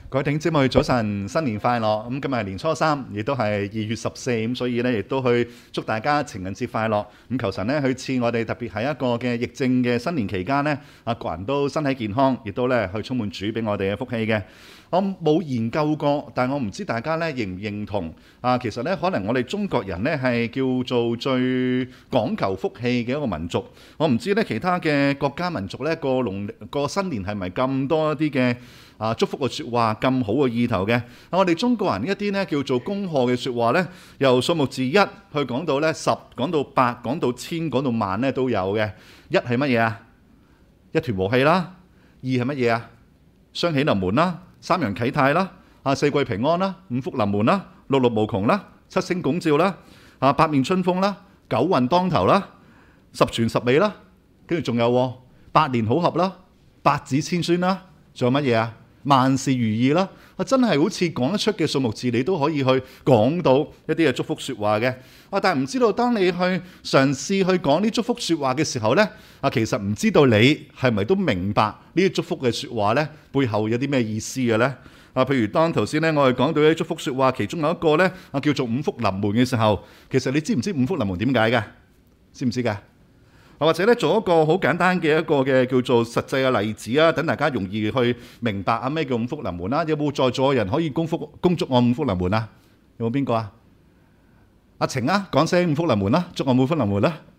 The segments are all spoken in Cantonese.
各位弟兄姊妹早晨，新年快樂！咁今日係年初三，亦都係2月14，咁所以咧亦都去祝大家情人節快樂。咁求神咧去賜我哋特別喺一個嘅疫症嘅新年期間咧，個人都身體健康，亦都咧去充滿主俾我哋嘅福氣嘅。我冇研究過，但我唔知大家咧認唔認同其實咧可能我哋中國人咧係叫做最講求福氣嘅一個民族。我唔知咧其他嘅國家民族咧個新年係咪咁多一啲嘅祝福嘅説話，咁好嘅意頭嘅？我哋中國人一啲咧叫做恭賀嘅説話咧，由數目字1去講到咧10，講到8，講到1000，講到萬咧都有嘅。1係乜嘢啊？一團和氣啦。2係乜嘢啊？雙喜臨門啦。3陽啟泰啦。4季平安啦。5福臨門啦。6祿無窮啦。7星拱照啦。8面春風啦。9運當頭啦。10全十美啦。跟住仲有8年好合啦。8子千孫啦。仲有乜嘢啊？萬事如意啦！真係好似講得出嘅數目字，你都可以去講到一啲嘅祝福説話嘅。但係唔知道當你去嘗試去講啲祝福説話嘅時候呢，其實唔知道你係咪都明白呢啲祝福嘅説話呢背後有啲咩意思嘅呢？譬如當頭先呢，我哋講到啲祝福説話，其中有一個呢叫做五福臨門嘅時候，其實你知唔知五福臨門點解嘅？知唔知㗎？或者咧做一個好簡單嘅一個嘅叫做實際嘅例子啊，等大家容易去明白咩叫五福臨門啦。有冇在座嘅人可以恭祝我五福臨門啊？有冇邊個啊？阿晴啊，講聲五福臨門啦，祝我五福臨門啦。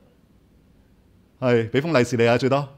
係俾封利是你啊，最多。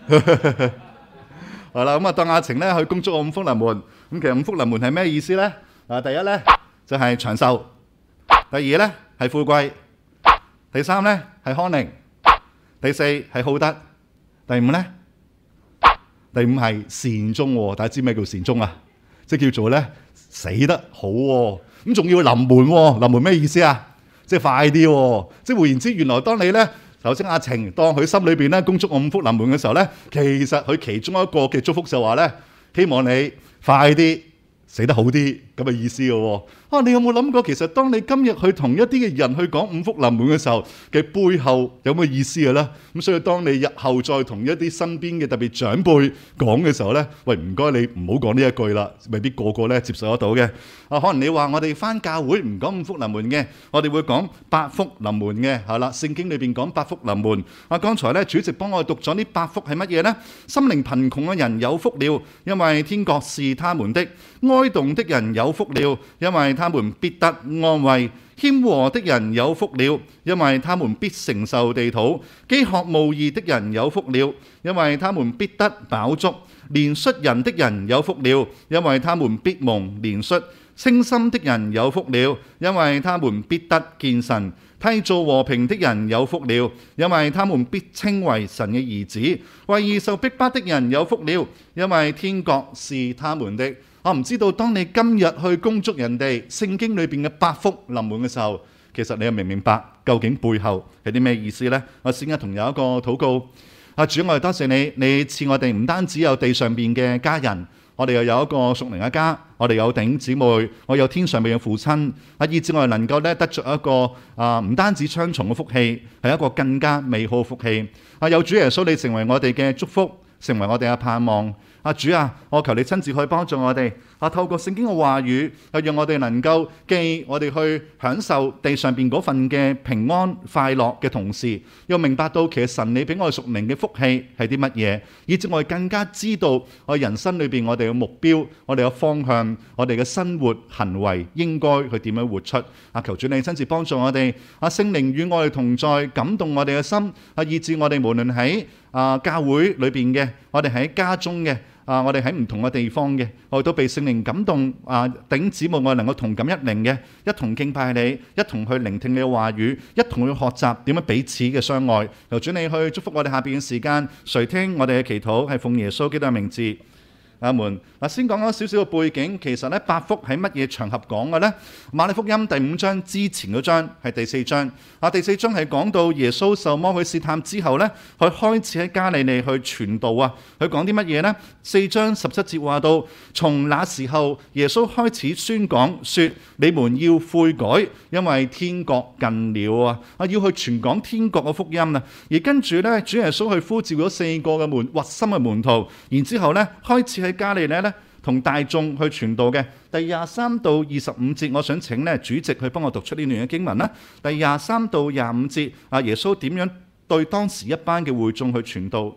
係啦，咁啊當阿晴咧去恭祝我五福臨門。咁其實五福臨門係咩意思咧？第一咧就係長壽，第二咧係富貴，第三咧係康寧。第四係好德，第五呢？第五係善終喎。大家知咩叫善終啊？即係叫做呢死得好喎。咁仲要臨門喎。臨門咩意思啊？即係快啲喎。即係換言之，原來當你呢頭先阿晴當佢心裏邊呢恭祝我五福臨門嘅時候呢，其實佢其中一個嘅祝福就話呢，希望你快啲死得好啲咁嘅意思嘅喎。你有冇諗過其實當你今日去同一啲嘅人去講五福臨門嘅時候嘅背後有咩意思嘅咧？咁所以當你日後再同一啲身邊嘅特別長輩講嘅時候咧，喂，唔該你唔好講呢一句啦，未必個個咧接受得到嘅。可能你話我哋返教會唔講五福臨門嘅，我哋會講八福臨門嘅，係啦，聖經裏邊講八福臨門。剛才咧主席幫我哋讀咗呢八福係乜嘢咧？心靈貧窮嘅人有福了，因為天國是他們的；哀慟的人有福了，因為他們必得安慰；謙和的人有福了，因為他們必承受地土；飢渴慕義的人有福了，因為他們必得飽足；憐恤人的人有福了，因為他們必蒙憐恤；清心的人有福了，因為他們必得見神；締造和平的人有福了，因為他們必稱為神嘅兒子；為義受逼迫的人有福了，因為天國是他們的。我唔知道當你今日去恭祝人哋聖經裏邊嘅八福臨門嘅時候，其實你又明唔明白究竟背後係啲咩意思呢？我先同有一個禱告。主，我哋多謝你，你賜我哋唔單止有地上邊嘅家人，我哋又有一個屬靈嘅家，我哋有弟兄姊妹，我有天上邊嘅父親，以致我哋能夠咧得着一個唔單止雙重嘅福氣，係一個更加美好嘅福氣。有主耶穌你成為我哋嘅祝福，成為我哋嘅盼望。主啊，我求你親自去幫助我哋，透過聖經嘅話語，讓我哋能夠既我哋去享受地上邊嗰份嘅平安快樂嘅同時，又明白到其實神你俾我哋屬靈嘅福氣係啲乜嘢，以至我哋更加知道我人生裏邊我哋嘅目標、我哋嘅方向、我哋嘅生活行為應該去點樣活出。求主你親自幫助我哋，聖靈與我哋同在，感動我哋嘅心，以至我哋無論喺教會裏邊嘅，我哋喺家中嘅。我哋喺唔同嘅地方嘅，我哋都被聖靈感動。弟兄姊妹，我哋能夠同感一靈嘅，一同敬拜你，一同去聆聽你嘅話語，一同去學習點樣彼此嘅相愛。求主你去祝福我哋下邊嘅時間，垂聽我哋嘅祈禱，係奉耶穌基督嘅名字。阿門。先講咗少少嘅背景，其實咧八福喺乜嘢場合講嘅呢？馬利福音第5章之前嗰章係第4章。第4章係講到耶穌受魔鬼試探之後呢，佢開始喺加利利去傳道啊。佢講啲乜嘢呢？4章17節話到，從那時候耶穌開始宣講，說你們要悔改，因為天國近了啊！要去傳講天國嘅福音啊。而跟住呢，主耶穌去呼召咗4個嘅核心嘅門徒，然之後呢開始喺加利利呢同大眾去傳道嘅。第23到25節，我想請咧主席去幫我讀出呢段嘅經文啦。第23到25節，耶穌點樣對當時一班嘅會眾去傳道？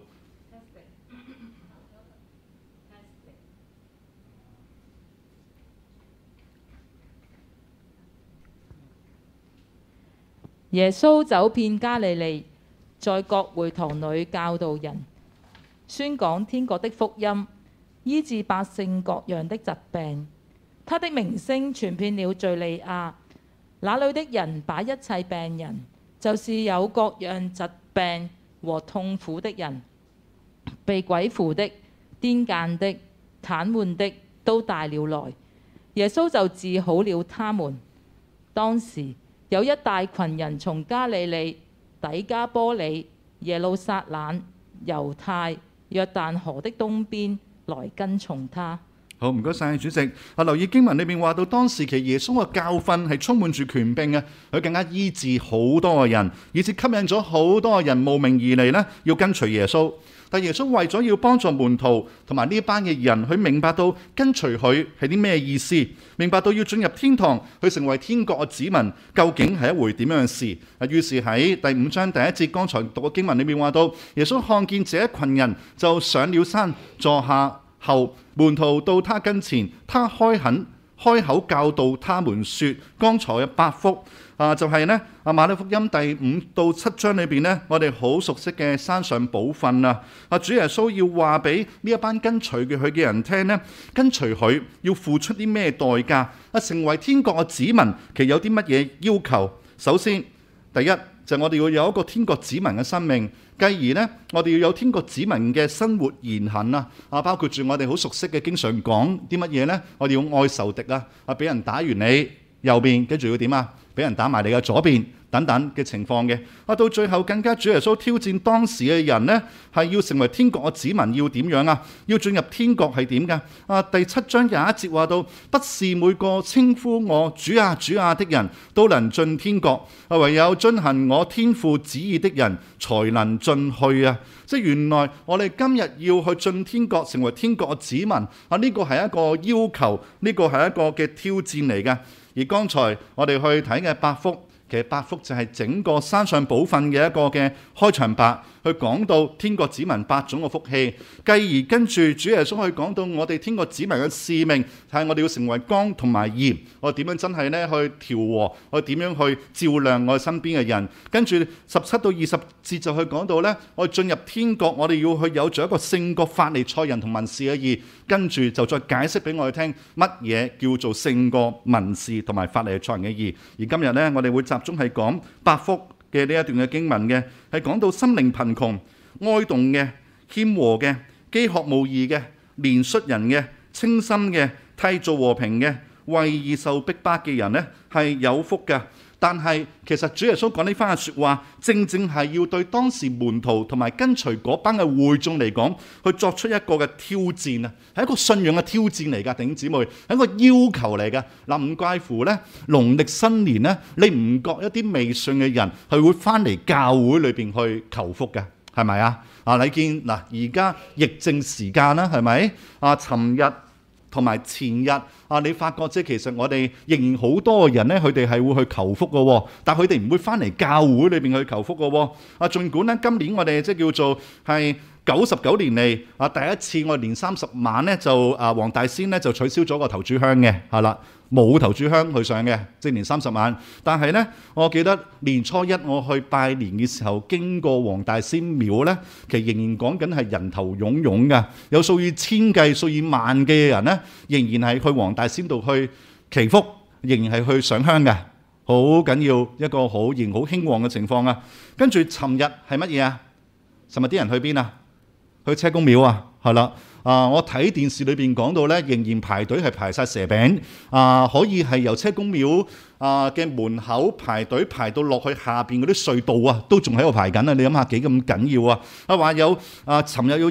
耶穌走遍加利利，在各會堂裏教導人，宣講天國的福音，醫治百姓各樣的疾病。他的名聲傳遍了敘利亞，那裏的人把一切病人，就是有各樣疾病和痛苦的人，被鬼附的、癲癇的、癱瘓的，都帶了來。耶穌就治好了他們。當時有一大群人從加利利、底加波里、耶路撒冷、猶太、約旦河的東邊來跟從他。 好，唔該晒主席。留意經文裏面話到，當時其耶穌嘅教訓係充滿住權柄嘅，佢更加醫治好多嘅人，以致吸引咗好多嘅人慕名而嚟呢，要跟隨耶穌。但耶穌為咗要幫助門徒同埋呢班嘅人，佢明白到跟隨佢係啲咩意思，明白到要進入天堂，去成為天國嘅子民，究竟係一回點樣嘅事。於是喺第5章第1節，剛才讀嘅經文裏面話到，耶穌看見這一群人，就上了山坐下後，門徒到他跟前，他開口教導他們說，剛才嘅8福就係呢馬太福音第5到7章裏邊呢，我哋好熟悉嘅山上寶訓啊！主耶穌要話俾呢一班跟隨佢嘅人聽呢，跟隨佢要付出啲咩代價？成為天國嘅子民，其實有啲乜嘢要求？首先，第一就係我哋要有一個天國子民嘅生命，繼而呢，我哋要有天國子民嘅生活言行啊！包括住我哋好熟悉嘅，經常講啲乜嘢呢？我哋要愛仇敵啊！俾人打完你右邊，跟住要點啊？俾人打埋你嘅左邊等等嘅情況嘅。到最後更加主耶穌挑戰當時嘅人呢，係要成為天國嘅子民要點樣啊？要進入天國係點㗎？第7章21節話到，不是每個稱呼我主啊主啊的人都能進天國，唯有遵行我天父旨意的人才能進去啊！即係原來我哋今日要去進天國，成為天國嘅子民呢個係一個要求，呢個係一個嘅挑戰嚟嘅。而剛才我哋去睇嘅8福，其實8福就係整個山上寶訓嘅一個嘅開場白，去講到天國子民8種嘅福氣，繼而跟住主耶穌去講到我哋天國子民嘅使命，係我哋要成為光同埋鹽，我哋點樣真係咧去調和，我哋點樣去照亮我哋身邊嘅人。跟住17到20節就去講到咧，我哋進入天國，我哋要去有咗一個勝過法利賽人同文士嘅義。跟住就再解釋俾我哋聽乜嘢叫做勝過文士同埋法利賽人嘅義。而今日呢，我哋會集中係講8福嘅呢一段嘅經文嘅，係講到心靈貧窮、哀慟嘅、謙和嘅、飢渴慕義嘅、憐恤人嘅、清心嘅、締造和平嘅、為義受逼迫嘅人呢，係有福嘅。但係其實主耶穌講呢番嘅説話，正正係要對當時門徒同埋跟隨嗰班嘅會眾嚟講，去作出一個嘅挑戰啊，係一個信仰嘅挑戰嚟㗎，弟兄姊妹，係一個要求嚟㗎。嗱，唔怪乎呢農曆新年呢，你唔覺一啲未信嘅人係會翻嚟教會裏邊去求福嘅，係咪啊？你見嗱，而家疫症時間啦，係咪？尋日同埋前日你發覺即係其實我哋仍然好多人咧，佢哋係會去求福嘅，但係佢哋唔會翻嚟教會裏邊去求福嘅。儘管咧今年我哋即係叫做係99年嚟第一次我哋年30晚咧就黃大仙咧就取消咗個頭炷香嘅，係啦，冇頭炷香去上嘅，即係年30晚。但係咧，我記得年初一我去拜年嘅時候，經過黃大仙廟咧，其實仍然講緊係人頭湧湧嘅，有數以千計、數以萬嘅人咧，仍然係去黃大仙度去祈福，仍然係去上香嘅，好緊要一個好仍好興旺嘅情況啊！跟住尋日係乜嘢啊？尋日啲人去邊啊？去車公廟啊，係啦。我睇電視裏邊講到咧，仍然排隊係排晒蛇餅，可以係由車公廟嘅門口排隊排到落去下邊嗰啲隧道啊，都仲喺度排緊啊！你諗下幾咁緊要啊？話有尋日有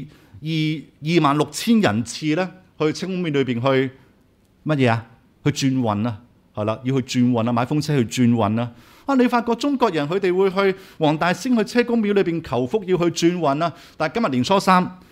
26000人次咧，去車公廟裏邊去乜嘢啊？去轉運啊，係啦，要去轉運啊，買風車去轉運啊！你發覺中國人佢哋會去黃大仙去車公廟裏邊求福，要去轉運啊！但係今日年初三，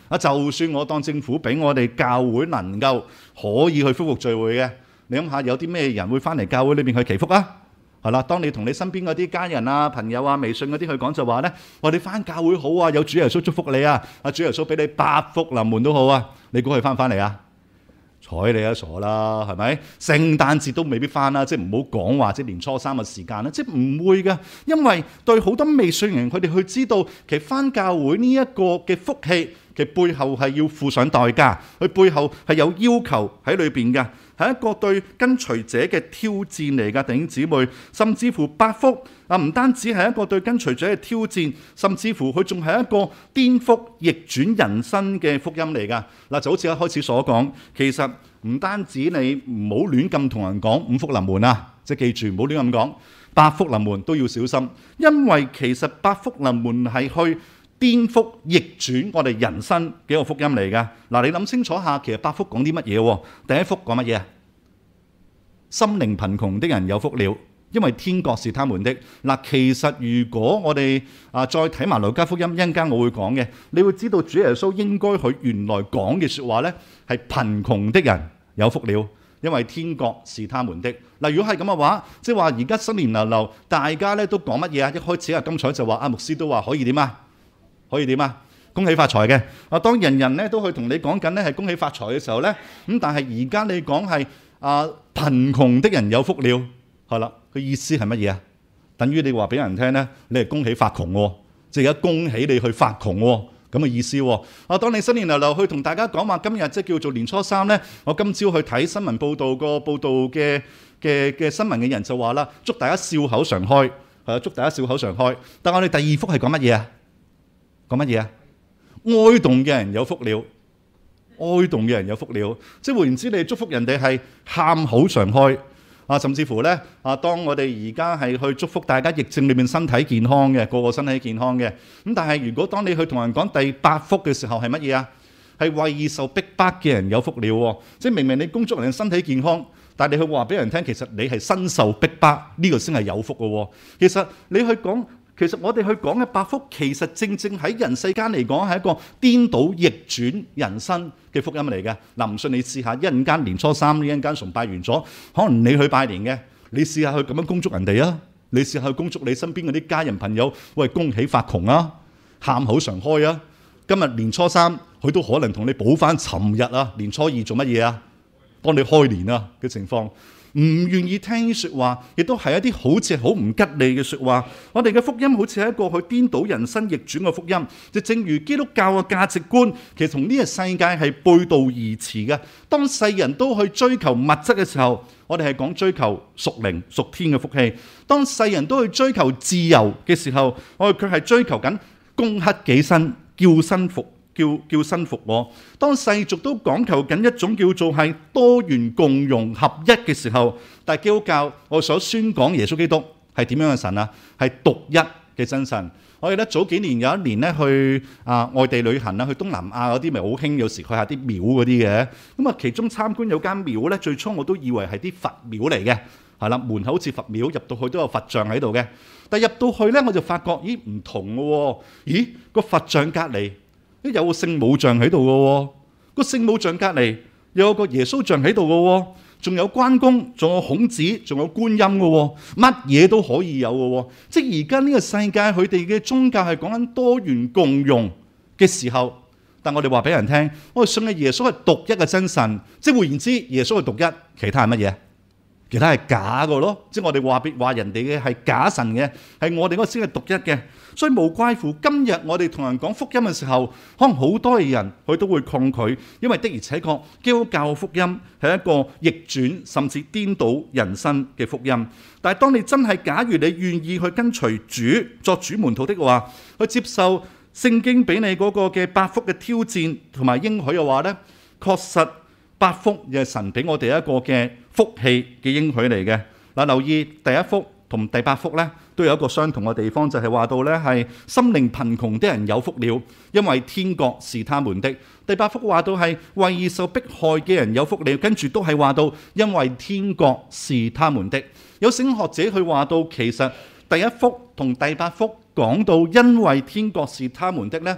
就算我當政府俾我哋教會能夠可以去恢復聚會嘅，你諗下有啲咩人會翻嚟教會裏邊去祈福啊？係啦，當你同你身邊嗰啲家人啊、朋友啊、微信嗰啲去講就話咧，我哋翻教會好啊，有主耶穌祝福你啊，主耶穌俾你百福臨門都好啊，你估佢翻唔翻嚟啊？睬你啊，傻啦，係咪？聖誕節都未必翻啦，即係唔好講話即係年初三嘅時間啦，即係唔會嘅，因為對好多未信人佢哋去知道，其實翻教會呢一個嘅福氣，其實背後係要付上代價，佢背後係有要求喺裏邊嘅。係一個對跟隨者嘅挑戰嚟㗎，弟兄姊妹，甚至乎八福啊，唔單止係一個對跟隨者嘅挑戰，甚至乎佢仲係一個顛覆逆轉人生嘅福音嚟㗎。嗱，就好似一開始所講，其實唔單止你唔好亂咁同人講五福臨門啊，即係記住唔好亂咁講，八福臨門都要小心，因為其實八福臨門係去顛覆逆轉我哋人生嘅一個福音嚟㗎。嗱，你諗清楚下，其實八福講啲乜嘢喎？第一福講乜嘢啊？心靈貧窮的人有福了，因為天國是他們的。嗱，其實如果我哋再睇埋路加福音，一陣間我會講嘅，你會知道主耶穌應該佢原來講嘅説話呢，係貧窮的人有福了，因為天國是他們的。嗱，如果係咁嘅話，即係話而家新年流流，大家咧都講乜嘢啊？一開始啊，金彩就話牧師都話可以點啊？可以點啊？恭喜發財嘅。當人人咧都去同你講緊咧係恭喜發財嘅時候咧，咁但係而家你講係貧窮的人有福了，係啦，佢意思係乜嘢啊？等於你話俾人聽咧，你係恭喜發窮喎，即係而家恭喜你去發窮喎，咁嘅意思喎。當你新年流流去同大家講話，今日即係叫做年初三咧，我今朝去睇新聞報導，個報導嘅新聞嘅人就話啦，祝大家笑口常開，祝大家笑口常開。但係我哋第二福係講乜嘢啊？講乜嘢啊？哀慟嘅人有福了，哀慟嘅人有福了。即係換言之，你祝福人哋係喊口常開甚至乎咧當我哋而家係去祝福大家疫症裏面身體健康嘅，個個身體健康嘅。咁但係如果當你去同人講第八福嘅時候係乜嘢啊？係為受逼迫嘅人有福了。即係明明你恭祝人哋身體健康，但係你去話俾人聽，其實你係身受逼迫，呢個先係有福嘅。其實你去講。其實我哋去講嘅八福，其實正正喺人世間嚟講係一個顛倒逆轉人生嘅福音嚟嘅。嗱，唔信你試下，一陣間年初三，一陣間崇拜完咗，可能你去拜年嘅，你試下去咁樣恭祝人哋啊！你試下去恭祝你身邊嗰啲家人朋友，喂，恭喜發窮啊，喊口常開啊！今日年初三，佢都可能同你補翻尋日啊，年初二做乜嘢啊？幫你開年啊嘅情況。唔願意聽説話，亦都係一啲好似好唔吉利嘅説話。我哋嘅福音好似係一個去顛倒人生逆轉嘅福音，就正如基督教嘅價值觀，其實同呢個世界係背道而馳嘅。當世人都去追求物質嘅時候，我哋係講追求屬靈屬天嘅福氣；當世人都去追求自由嘅時候，我哋卻係追求緊攻克己身，叫身服。叫身服我。當世俗都講求緊一種叫做係多元共融合一嘅時候，但係基督教我所宣講耶穌基督係點樣嘅神啊？係獨一嘅真神。我記得早幾年有一年咧去外地旅行啦，去東南亞嗰啲咪好興，有時去下啲廟嗰啲嘅。咁啊，其中參觀有間廟咧，最初我都以為係啲佛廟嚟嘅，係啦，門口好似佛廟，入到去都有佛像喺度嘅。但係入到去咧，我就發覺咦唔同嘅喎，咦個佛像隔離有個聖母像喺度嘅喎，個聖母像隔離有個耶穌像喺度嘅喎，仲有關公，仲有孔子，仲有觀音嘅喎，乜嘢都可以有嘅喎。即係而家呢個世界佢哋嘅宗教係講緊多元共融嘅時候，但我哋話俾人聽，我哋信嘅耶穌係獨一嘅真神。即係換言之，耶穌係獨一，其他係乜嘢？其他係假嘅咯。即係我哋話人哋嘅係假神嘅，係我哋嗰個先係獨一嘅。所以無怪乎今日我哋同人講福音嘅時候，可能好多嘅人佢都會抗拒，因為的而且確基督教福音係一個逆轉甚至顛倒人生嘅福音。但係當你真係假如你願意去跟隨主作主門徒的話，去接受聖經俾你嗰個嘅八福嘅挑戰同埋應許嘅話呢，確實八福亦係神俾我哋一個嘅福氣嘅應許嚟嘅。嗱，留意第一福同第八福呢，都有一個相同嘅地方，就係話到呢係心靈貧窮的人有福了，因為天國是他們的。第八福話到係為受迫害嘅人有福了，跟住都係話到因為天國是他們的。有聖經學者去話到，其實第一福同第八福講到因為天國是他們的呢，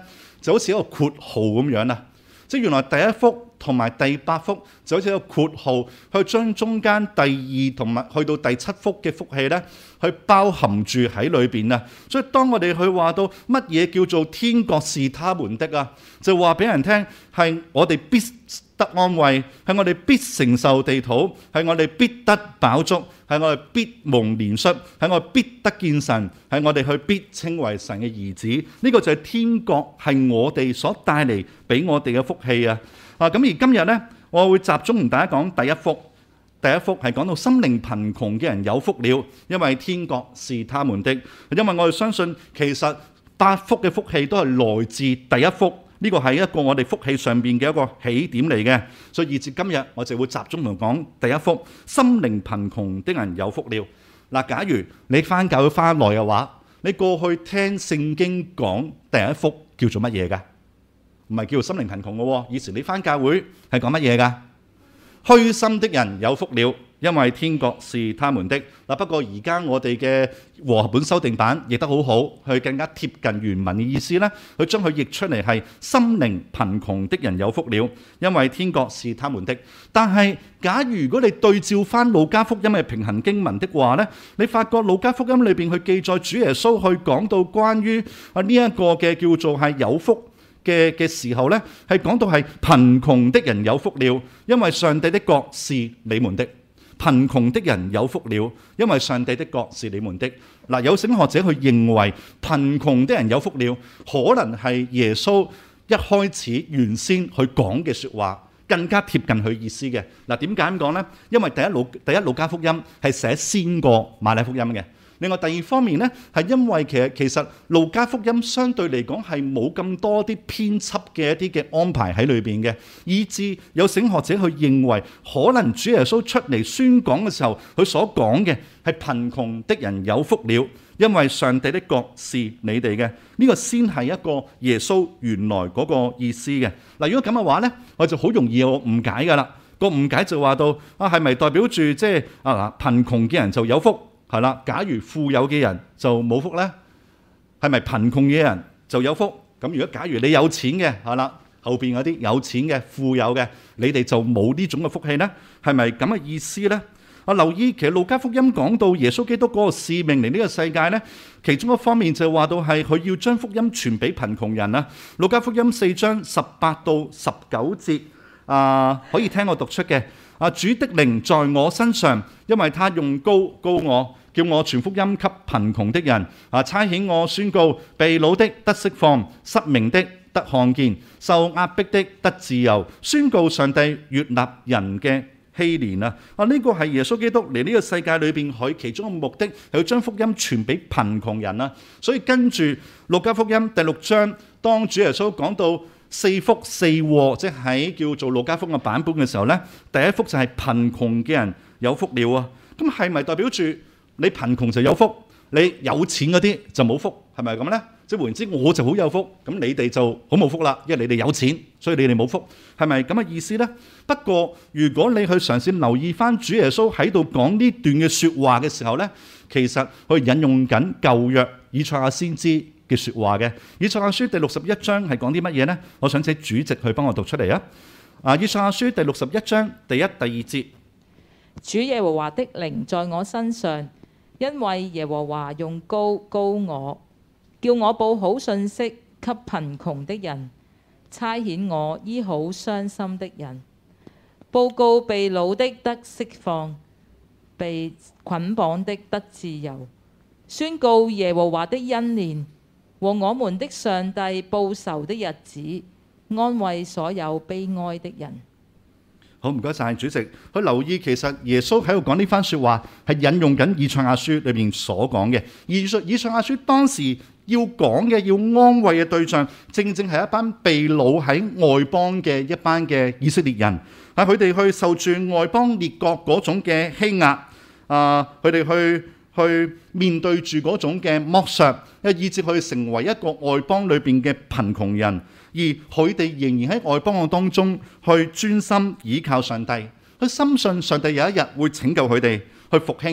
就好似一個括號咁樣啦。即係原來第一幅同埋第八幅就好似一個括號，去將中間第二同埋去到第七幅嘅福氣咧，去包含住喺裏邊啊。所以當我哋去話到乜嘢叫做天國是他們的啊，就話俾人聽係我哋必得安慰，係我哋必承受地土，係我哋必得飽足，係我哋必蒙憐恤，係我哋必得見神，係我哋去必稱為神嘅兒子。呢個就係天國係我哋所帶嚟俾我哋嘅福氣啊！咁而今日呢，我會集中同大家講第一幅。第一幅係講到心靈貧窮嘅人有福了，因為天國是他們的。因為我哋相信其實八幅嘅福氣都係來自第一幅。呢個係一個我哋福氣上邊嘅一個起點嚟嘅，所以以至今日我就會集中同講第一幅，心靈貧窮的人有福了。嗱，假如你翻教會翻來嘅話，你過去聽聖經講第一幅叫做乜嘢㗎？唔係叫做心靈貧窮嘅喎，以前你翻教會係講乜嘢㗎？虛心的人有福了，因為天國是他們的。不過而家我哋嘅和合本修訂版譯得好好，佢更加貼近原文嘅意思呢，佢將佢譯出嚟係心靈貧窮的人有福了，因為天國是他們的。但係假如果你對照翻路加福音嘅平衡經文的話呢，你發覺路加福音裏邊去記載主耶穌去講到關於呢一個嘅叫做係有福嘅時候呢，係講到係貧窮的人有福了，因為上帝的國是你們的。貧窮的人有福了，因為上帝的國是你們的。嗱，有聖經學者去認為貧窮的人有福了，可能係耶穌一開始原先去講嘅説話更加貼近佢意思嘅。嗱，點解咁講呢？因為第一路加福音係寫先過馬太福音嘅。另外第二方面呢，係因為其實路加福音相對嚟講係冇咁多啲編輯嘅一啲嘅安排喺裏邊嘅，以致有聖學者去認為可能主耶穌出嚟宣講嘅時候，佢所講嘅係貧窮的人有福了，因為上帝的國是你哋嘅。呢個先係一個耶穌原來嗰個意思嘅。嗱，如果咁嘅話呢，我就好容易有誤解㗎啦。個誤解就話到係咪代表住即係貧窮嘅人就有福？係啦，假如富有嘅人就冇福呢？係咪貧窮嘅人就有福？咁如果假如你有錢嘅，係啦，後邊嗰啲有錢嘅富有嘅，你哋就冇呢種嘅福氣呢？係咪咁嘅意思呢？我留意其實路加福音講到耶穌基督嗰個使命嚟呢個世界呢，其中一方面就話到係佢要將福音傳俾貧窮人啊。路加福音4章18到19節可以聽我讀出嘅。主的靈在我身上，因為他用膏我，叫我傳福音給貧窮的人。差遣我宣告被擄的得釋放，失明的得看見，受壓迫的得自由，宣告上帝悅納人嘅禧年啊！呢個係耶穌基督嚟呢個世界裏邊佢其中嘅目的，係要將福音傳俾貧窮人啊！所以跟住路加福音第6章，當主耶穌講到4福4禍，即係喺叫做路加福音嘅版本嘅時候呢，第一福就係貧窮嘅人有福了啊！咁係咪代表住你貧窮就有福，你有錢嗰啲就冇福？係咪咁呢？即係換言之，我就好有福，咁你哋就好冇福啦，因為你哋有錢，所以你哋冇福，係咪咁嘅意思呢？不過如果你去嘗試留意翻主耶穌喺度講呢段嘅説話嘅時候呢，其實佢引用緊舊約以賽亞先知嘅説話嘅。以賽亞書第61章係講啲乜嘢呢？我想請主席去幫我讀出嚟啊！以賽亞書第61章第1、第2節， 主耶和華的靈在我身上，因為耶和華用膏我，叫我報好信息給貧窮的人，差遣我醫好傷心的人，報告被擄的得釋放，被捆綁的得自由，宣告耶和華的恩年和我們的上帝報仇的日子，安慰所有悲哀的人。 好，唔該晒主席。去留意其實耶穌喺度講呢番説話係引用緊以賽亞書裏面所講嘅。以賽亞書當時要講嘅、要安慰嘅對象，正正係一班被擄喺外邦嘅一班嘅以色列人。佢哋去受住外邦列國嗰種嘅欺壓，佢哋去面對住嗰種嘅剝削，以至佢成為一個外邦裏邊嘅貧窮人。而佢哋仍然喺外邦嘅當中去專心倚靠上帝，佢深信上帝有一日會拯救佢哋，去復興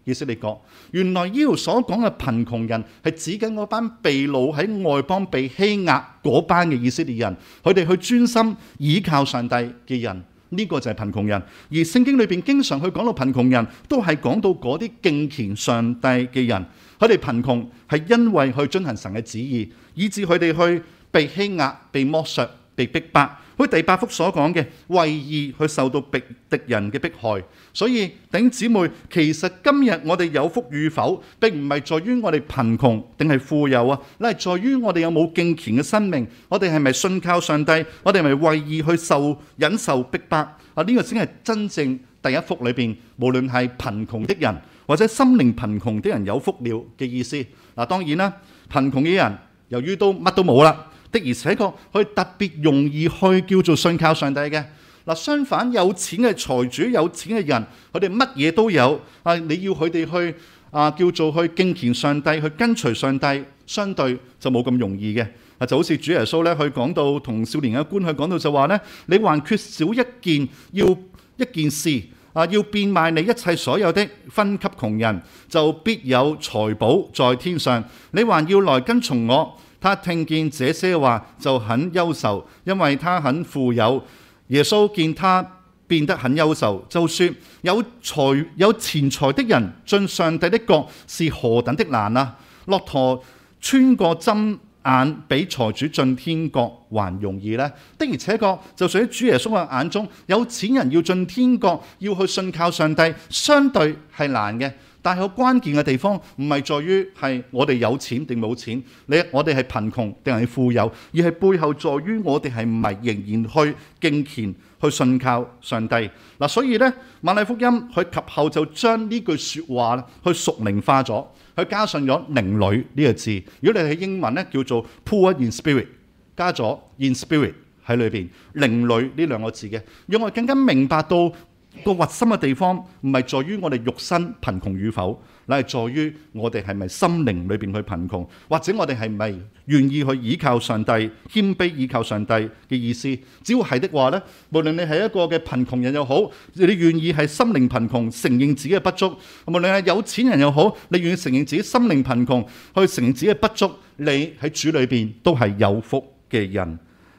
以色列國。原來呢度所講嘅貧窮人係指緊嗰班被擄喺外邦被欺壓嗰班嘅以色列人，佢哋去專心倚靠上帝嘅人，呢個就係貧窮人。而聖經裏邊經常去講到貧窮人，都係講到嗰啲敬虔上帝嘅人。佢哋貧窮係因為去遵行神嘅旨意，以致佢哋去被欺壓、被剝削、被逼迫。好似第8幅所講嘅，為義去受到敵人嘅迫害。所以弟兄姊妹，其實今日我哋有福與否，並唔係在於我哋貧窮定係富有啊，乃係在於我哋有冇敬虔嘅生命，我哋係咪信靠上帝，我哋係咪為義去忍受逼迫啊？呢個先係真正第1幅裏邊，無論係貧窮的人或者心靈貧窮的人有福了嘅意思。嗱，當然啦，貧窮嘅人由於都乜都冇啦，的而且確佢特別容易去叫做信靠上帝嘅。嗱，相反有錢嘅財主、有錢嘅人，佢哋乜嘢都有啊！你要佢哋去叫做去敬虔上帝、去跟隨上帝，相對就冇咁容易嘅。就好似主耶穌咧，佢講到同少年嘅官，佢講到就話咧，你還缺少一件事啊，要變賣你一切所有的，分給窮人，就必有財寶在天上。你還要來跟從我。他聽見這些話就很憂愁，因為他很富有。耶穌見他變得很憂愁，就說：有錢財的人進上帝的國是何等的難啊！駱駝穿過針眼，比財主進天國還容易呢。的而且確，就喺主耶穌嘅眼中，有錢人要進天國，要去信靠上帝，相對係難嘅。但係個關鍵嘅地方唔係在於係我哋有錢定冇錢，我哋係貧窮定係富有，而係背後在於我哋係唔係仍然去敬虔、去信靠上帝。嗱，所以呢，馬太福音佢及後就將呢句説話去屬靈化咗，佢加上咗靈裡呢個字。如果你喺英文呢，叫做 poor in spirit， 加咗 in spirit 喺裏邊，靈裡呢兩個字嘅，讓我哋更加明白到個核心嘅地方唔係在於我哋肉身貧窮與否，乃係在於我哋係咪心靈裏邊去貧窮，或者我哋係咪願意去倚靠上帝、謙卑倚靠上帝嘅意思。只要係的話呢，無論你係一個嘅貧窮人又好，你願意係心靈貧窮，承認自己嘅不足；無論係有錢人又好，你願意承認自己心靈貧窮，去承認自己嘅不足，你喺主裏邊都係有福嘅人。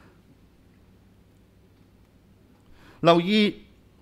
留意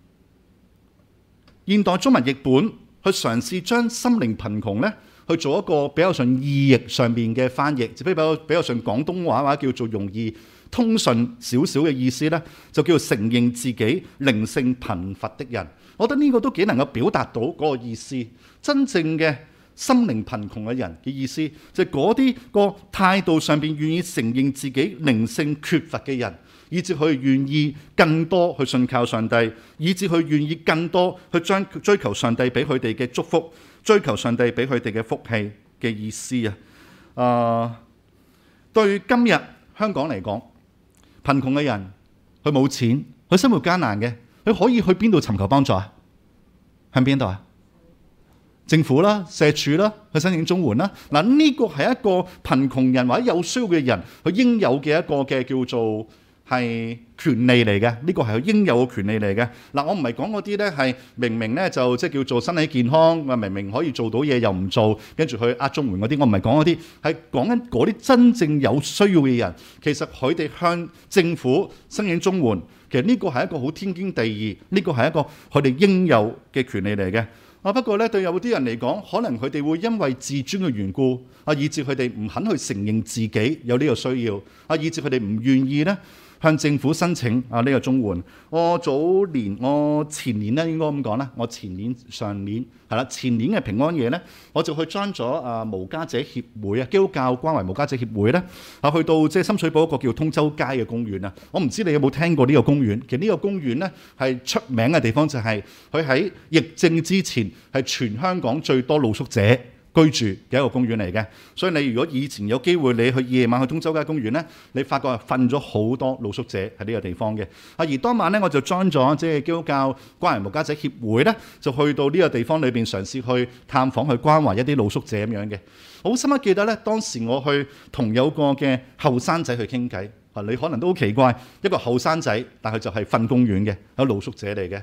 現代中文譯本去嘗試將心靈貧窮咧去做一個比較上意譯上面嘅翻譯，就比較上廣東話或者叫做容易通順少少嘅意思咧，就叫做承認自己靈性貧乏的人。我覺得呢個都幾能夠表達到嗰個意思。真正嘅心靈貧窮嘅人嘅意思，就係嗰啲個態度上邊願意承認自己靈性缺乏嘅人，以至佢願意更多去信靠上帝，以至佢願意更多去追求上帝俾佢哋嘅祝福，追求上帝俾佢哋嘅福氣嘅意思啊！對今日香港嚟講，貧窮嘅人佢冇錢，佢生活艱難嘅，佢可以去邊度尋求幫助啊？向邊度啊？政府啦、社署啦，去申請綜援啦。嗱，呢個係一個貧窮人或者有需要嘅人佢應有嘅一個嘅叫做係權利嚟嘅，呢個係佢應有嘅權利嚟嘅。嗱，我唔係講嗰啲咧係明明咧就即係叫做身體健康，明明可以做到嘢又唔做，跟住去綜援嗰啲。我唔係講嗰啲，係講緊嗰啲真正有需要嘅人。其實佢哋向政府申請綜援，其實呢個係一個好天經地義，呢個係一個佢哋應有嘅權利嚟嘅。不過咧，對有啲人嚟講，可能佢哋會因為自尊嘅緣故，以致佢哋唔肯去承認自己有呢個需要，以致佢哋唔願意咧向政府申請呢個綜援。我前年咧應該咁講啦，上年係啦，前年嘅平安夜咧，我就去 join 咗無家者協會基督教關懷無家者協會咧，去到即係深水埗一個叫通州街嘅公園啊。我唔知你有冇聽過呢個公園？其實呢個公園咧係出名嘅地方就係佢喺疫症之前係全香港最多露宿者居住嘅一個公園嚟嘅。所以你如果以前有機會你去夜晚去通州街公園咧，你發覺係瞓咗好多露宿者喺呢個地方嘅。而當晚咧我就 join 咗即係基督教關懷無家者協會咧，就去到呢個地方裏邊嘗試去探訪去關懷一啲露宿者咁樣嘅。好深刻記得咧，當時我去同有個嘅後生仔去傾偈。你可能都好奇怪，一個後生仔，但佢就係瞓公園嘅，有露宿者嚟嘅。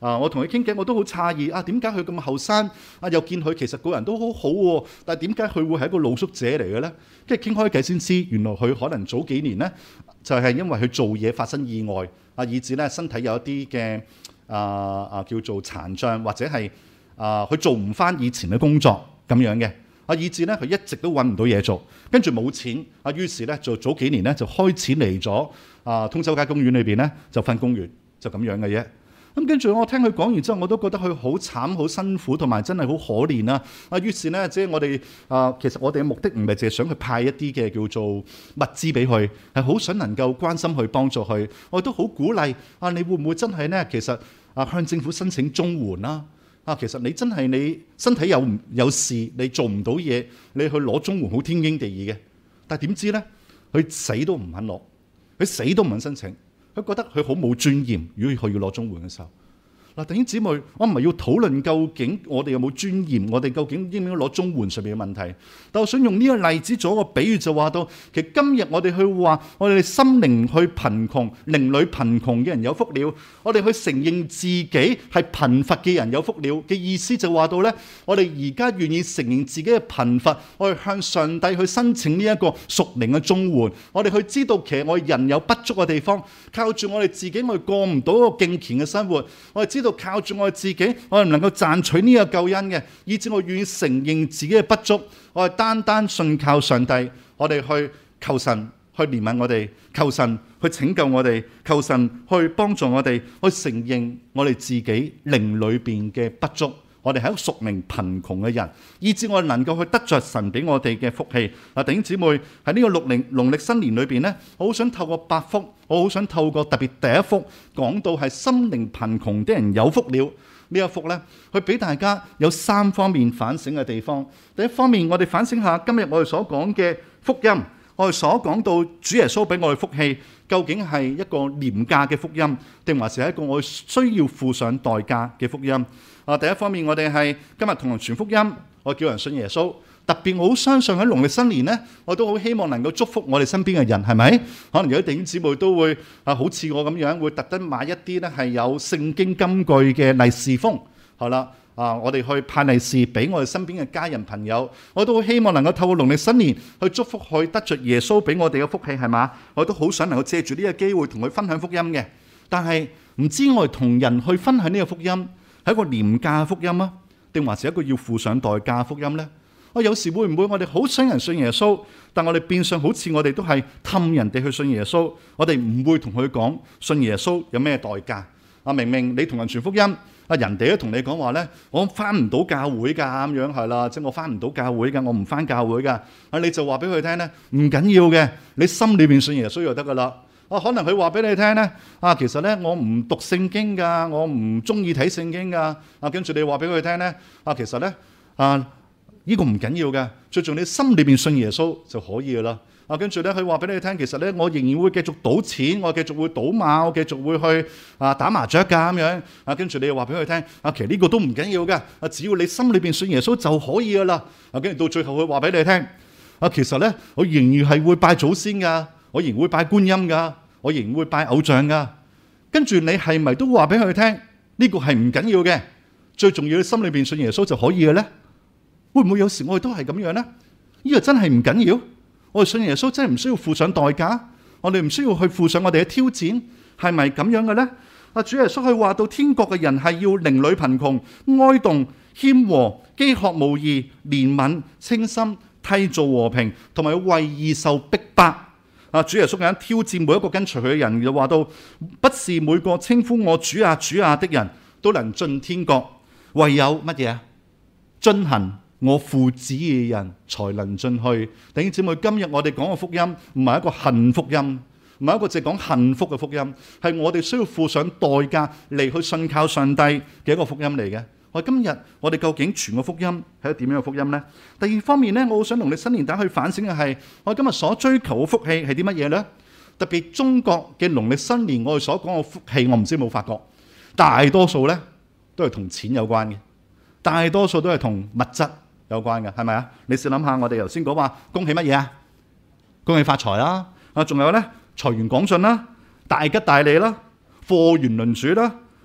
我同佢傾偈，我都好詫異點解佢咁後生又見佢其實個人都好好喎，但係點解佢會係一個露宿者嚟嘅咧？跟住傾開偈先知，原來佢可能早幾年咧就係因為佢做嘢發生意外以致咧身體有一啲嘅叫做殘障，或者係佢做唔翻以前嘅工作咁樣嘅以致咧佢一直都揾唔到嘢做，跟住冇錢於是咧就早幾年咧就開始嚟咗通州街公園裏邊咧就瞓公園，就咁樣嘅啫。咁跟住我聽佢講完之後，我都覺得佢好慘、好辛苦，同埋真係好可憐啦。於是咧，即係我哋其實我哋嘅目的唔係淨係想去派一啲嘅叫做物資俾佢，係好想能夠關心去幫助佢。我亦都好鼓勵你會唔會真係咧？其實向政府申請綜援啦。其實你真係你身體有事，你做唔到嘢，你去攞綜援好天經地義嘅。但係點知咧，佢死都唔肯攞，佢死都唔肯申請。佢覺得佢好冇尊嚴，如果佢要攞綜援嘅時候。弟兄姊妹，我唔係要討論究竟我哋有冇尊嚴，我哋究竟應唔應該攞綜援上面嘅問題。但我想用呢個例子做一個比喻，就話到其實今日我哋去話我哋心靈去貧窮、靈裏貧窮嘅人有福了，我哋去承認自己係貧乏嘅人有福了嘅意思就話到呢，我哋而家願意承認自己嘅貧乏，我哋向上帝去申請呢一個屬靈嘅綜援，我哋去知道其實我哋人有不足嘅地方，靠住我哋自己我哋過唔到一個敬虔嘅生活，我哋知道靠住我哋自己，我哋唔能夠賺取呢個救恩嘅，以至我願意承認自己嘅不足，我哋單單信靠上帝，我哋去求神去憐憫我哋，求神去拯救我哋，求神去幫助我哋，去承認我哋自己靈裏邊嘅不足，我哋係一個屬靈貧窮嘅人，以至我哋能夠去得着神俾我哋嘅福氣。弟兄姊妹，喺呢個農曆新年裏邊呢，我好想透過8福，我好想透過特別第一福講到係心靈貧窮的人有福了呢一福呢，去俾大家有3方面反省嘅地方。第一方面，我哋反省下今日我哋所講嘅福音，我哋所講到主耶穌俾我哋福氣，究竟係一個廉價嘅福音，定還是係一個我哋需要付上代價嘅福音？第一方面，我哋係今日同人傳福音，我叫人信耶穌。特別我好相信喺農曆新年呢，我都好希望能夠祝福我哋身邊嘅人，係咪？可能有啲弟兄姊妹都會好似我咁樣，會特登買一啲呢係有聖經金句嘅利是封，係啦。我哋去派利是俾我哋身邊嘅家人朋友，我都好希望能夠透過農曆新年去祝福佢得着耶穌俾我哋嘅福氣，係嘛？我都好想能夠借住呢個機會同佢分享福音嘅。但係唔知我哋同人去分享呢個福音係一個廉價福音啊，定還是一個要付上代價嘅福音呢？我有時會唔會我哋好想人信耶穌，但我哋變相好似我哋都係氹人哋去信耶穌，我哋唔會同佢講信耶穌有咩代價。明明你同人傳福音，人哋都同你講話呢，我翻唔到教會㗎，咁樣係啦，即係我翻唔到教會㗎，我唔翻教會㗎。你就話俾佢聽呢，唔緊要嘅，你心裏邊信耶穌就得㗎啦。可能佢話俾你聽呢，其實呢，我唔讀聖經㗎，我唔中意睇聖經㗎。跟住你話俾佢聽呢，其實呢，呢個唔緊要嘅，最重要你心裏邊信耶穌就可以㗎啦。跟住咧，佢話俾你聽，其實咧，我仍然會繼續賭錢，我繼續會賭馬，我繼續會去打麻雀㗎咁樣。跟住你又話俾佢聽，其實呢個都唔緊要嘅，只要你心裏邊信耶穌就可以㗎啦。跟住到最後佢話俾你聽，其實咧，我仍然係會拜祖先㗎，我仍然會拜觀音㗎，我仍然會拜偶像㗎。跟住你係咪都話俾佢聽，呢個係唔緊要嘅，最重要你心裏邊信耶穌就可以嘅咧？會唔會有時我哋都係咁樣咧？呢個真係唔緊要。我哋信耶穌真係唔需要付上代價，我哋唔需要去付上我哋嘅挑戰，係咪咁樣嘅呢？主耶穌佢話到天國嘅人係要靈裏貧窮、哀慟、謙和、飢渴慕義、憐憫、清心、締造和平，同埋為義受逼迫。主耶穌咁樣挑戰每一個跟隨佢嘅人，就話到不是每個稱呼我主啊主啊的人都能進天國，唯有乜嘢？遵行我父旨意嘅人才能進去。弟兄姊妹，今日我哋講嘅福音唔係一個幸福音，唔係一個淨係講幸福嘅福音，係我哋需要付上代價嚟去信靠上帝嘅一個福音嚟嘅。今日我哋究竟傳個福音係一個點樣嘅福音呢？第二方面呢，我好想農曆新年大家去反省嘅係，我今日所追求嘅福氣係啲乜嘢呢？特別中國嘅農曆新年，我哋所講嘅福氣，我唔知有冇發覺，大多數呢都係同錢有關嘅，大多數都係同物質有關嘅，係咪啊？你試諗下，我哋頭先講話恭喜乜嘢啊？恭喜發財啦！仲有咧財源廣進啦，大吉大利啦，貨源輪轉啦，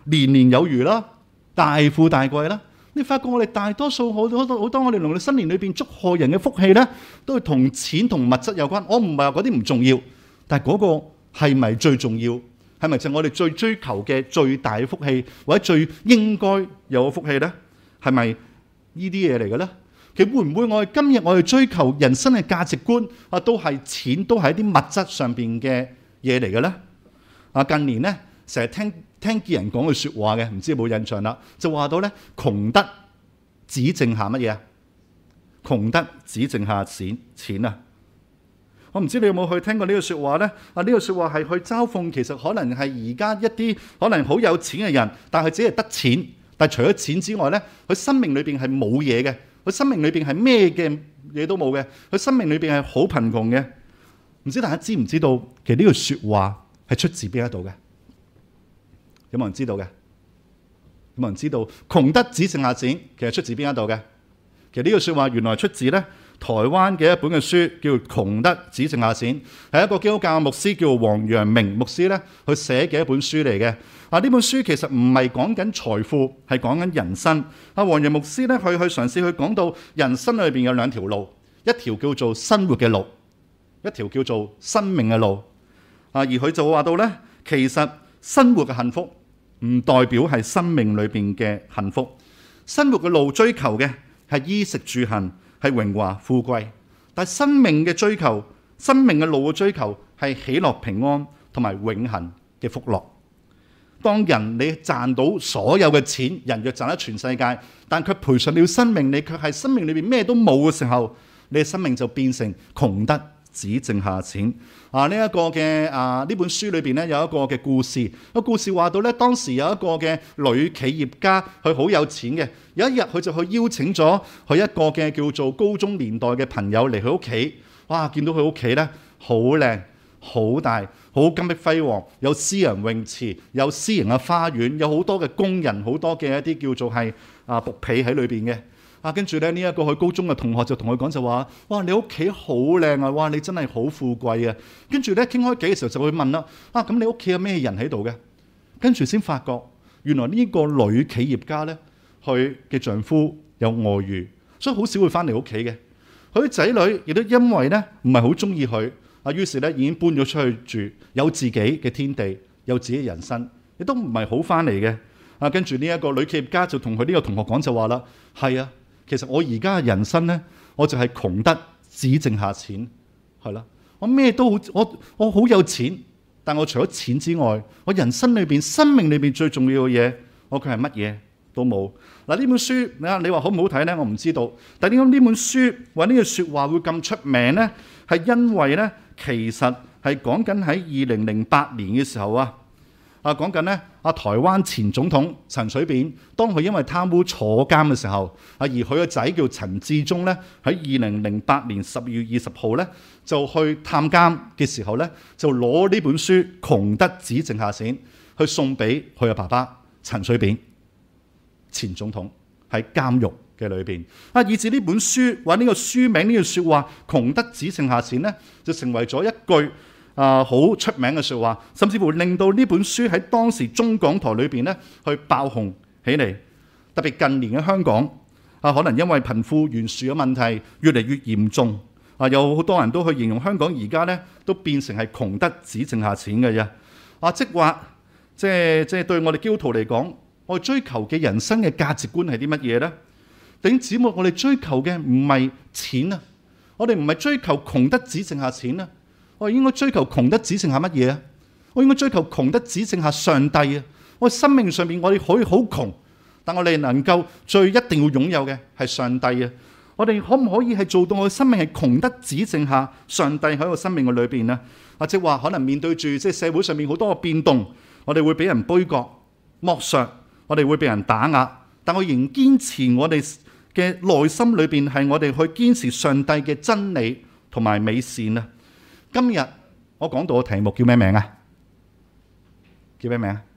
年年有餘啦，大富大貴啦。你發覺我哋大多數好多我哋農曆新年裏邊祝賀人嘅福氣咧，都係同錢同物質有關。我唔係話嗰啲唔重要，但係嗰個係咪最重要？係咪就係我哋最追求嘅最大嘅福氣，或者最應該有嘅福氣咧？係咪呢啲嘢嚟嘅咧？其實會唔會我哋今日我哋追求人生嘅價值觀啊，都係錢，都係一啲物質上邊嘅嘢嚟嘅咧？啊，近年咧成日聽見人講句説話嘅，唔知有冇印象啦？就話到咧，窮得只剩下乜嘢啊？窮得只剩下錢啊！我唔知你有冇去聽過呢個説話咧？啊，呢個説話係去嘲諷，其實可能係而家一啲可能好有錢嘅人，但係只係得錢，但係除咗錢之外咧，佢生命裏邊係冇嘢嘅，佢生命裏邊係咩嘅嘢都冇嘅，佢生命裏邊係好貧窮嘅。唔知大家知唔知道，其實呢句説話係出自邊一度嘅？有冇人知道嘅？有冇人知道窮得只剩下錢，其實出自邊一度嘅？其實呢句説話原來出自咧台灣嘅一本嘅書，叫《窮得只剩下錢》，係一個基督教牧師叫黃陽明牧師咧去寫嘅一本書嚟嘅。啊，呢本書其實唔係講緊財富，係講緊人生。啊，黃陽牧師咧去嘗試去講到人生裏邊有兩條路，一條叫做生活嘅路，一條叫做生命嘅路。啊，而佢就話到咧，其實生活嘅幸福唔代表係生命裏邊嘅幸福。生活嘅路追求嘅係衣食住行，係榮華富貴，但係生命嘅追求，生命嘅路嘅追求係喜樂平安同埋永恆嘅福樂。當人你賺到所有嘅錢，人若賺得全世界，但佢賠上了生命，你卻係生命裏邊咩都冇嘅時候，你嘅生命就變成窮得只剩下錢。呢一個嘅呢本書裏邊咧有一個嘅故事，個故事話到咧，當時有一個嘅女企業家，佢好有錢嘅。有一日佢就去邀請咗佢一個嘅叫做高中年代嘅朋友嚟佢屋企。哇！見到佢屋企咧好靚、好大、好金碧輝煌，有私人泳池，有私人嘅花園，有好多嘅工人，好多嘅一啲叫做係僕婢喺裏邊嘅。跟住咧呢一個去高中嘅同學就同佢講就話：哇！你屋企好靚啊！哇！你真係好富貴啊！跟住咧傾開偈嘅時候就會問啦：咁你屋企有咩人喺度嘅？跟住先發覺原來呢個女企業家咧，佢嘅丈夫有外遇，所以好少會翻嚟屋企嘅。佢啲仔女亦都因為咧唔係好中意佢，於是咧已經搬咗出去住，有自己嘅天地，有自己嘅人生，亦都唔係好翻嚟嘅。跟住呢一個女企業家就同佢呢個同學講就話啦：係啊。其實我而家嘅人生咧，我就係窮得只剩下錢，係啦。我咩都好，我好有錢，但我除咗錢之外，我人生裏邊、生命裏邊最重要嘅嘢，我佢係乜嘢都冇。嗱，呢本書你話好唔好睇咧？我唔知道。但係點解呢本書或呢句説話會咁出名咧？係因為咧，其實係講緊喺2008年嘅時候講緊咧台灣前總統陳水扁，當佢因為貪污坐監嘅時候，而佢個仔叫陳致中咧，喺2008年12月20號咧就去探監嘅時候咧，就攞呢本書《窮得只剩下錢》去送俾佢嘅爸爸陳水扁前總統喺監獄嘅裏邊以至呢本書或呢個書名呢句説話《窮得只剩下錢》咧，就成為咗一句好出名嘅説話，甚至乎令到呢本書喺當時中港台裏邊咧去爆紅起嚟。特別近年嘅香港可能因為貧富懸殊嘅問題越嚟越嚴重有好多人都去形容香港而家咧都變成係窮得只剩下錢嘅啫。即話即係對我哋基督徒嚟講，我哋追求嘅人生嘅價值觀係啲乜嘢咧？弟兄姊妹，我哋追求嘅唔係錢啊，我哋唔係追求窮得只剩下錢啊。我應該追求窮得只剩下乜嘢啊？我應該追求窮得只剩下上帝啊！我生命上面我哋可以好窮，但我哋能夠最一定要擁有嘅係上帝啊！我哋可唔可以係做到我嘅生命係窮得只剩下上帝喺我生命嘅裏邊呢？即係話可能面對住即係社會上面好多嘅變動，我哋會俾人杯葛、剝削，我哋會俾人打壓，但我仍然堅持我哋嘅內心裏邊係我哋去堅持上帝嘅真理同埋美善啊！今日我講到嘅題目叫咩名啊？叫咩名啊？